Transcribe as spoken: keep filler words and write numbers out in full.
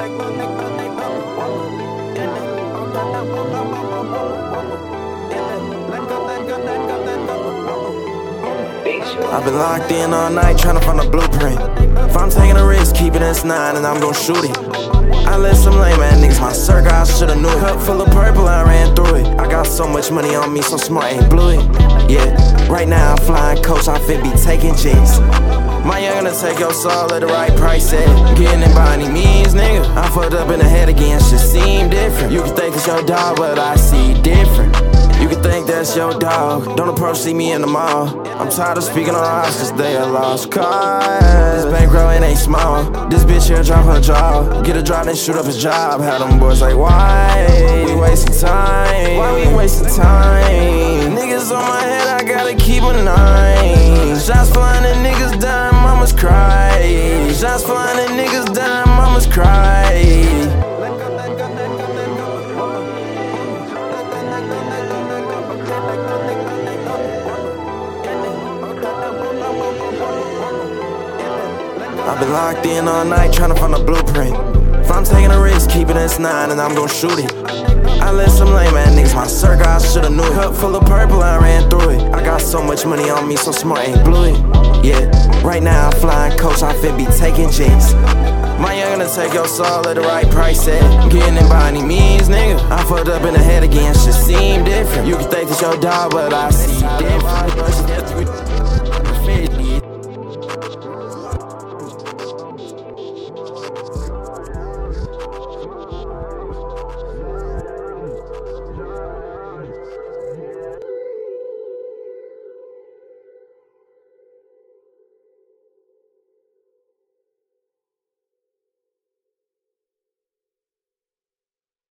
I've been locked in all night trying to find a blueprint. If I'm taking a risk, keep it S nine and I'm gon' shoot it. I let some lame ass niggas my circle, I shoulda knew it. Cup full of purple, I ran through it. I got so much money on me, so smart ain't blew it. Yeah, right now I'm flying coach, I fit be taking jets. My youngin' to take your soul at the right price at it. Getting it by any means, nigga. I fucked up in the head again, shit seem different. You can think it's your dog, but I see different. You can think that's your dog. Don't approach, see me in the mall. I'm tired of speaking on odds, cause they are lost cause. This bankroll ain't ain't small. This bitch here drop her jaw. Get a drop, then shoot up his job. Had them boys like, why? We wasting time. Why we wasting time? Niggas on my head, I gotta keep a nine. Shots flying and niggas dying, mamas cry. Shots flying and niggas dying, mamas cry. I've been locked in all night trying to find a blueprint. If I'm taking a risk, keep it S nine and I'm gon' shoot it. I let some lame ass niggas my circle, I shoulda knew it. Cup full of purple, I ran through it. I got so much money on me, so smart ain't blew it. Yeah, right now I'm flying coach, I fit be taking jets. My youngin' to take your soul at the right price at it. Getting it by any means, nigga. I fucked up in the head again, shit seem different. You can think it's your dog, but I see different.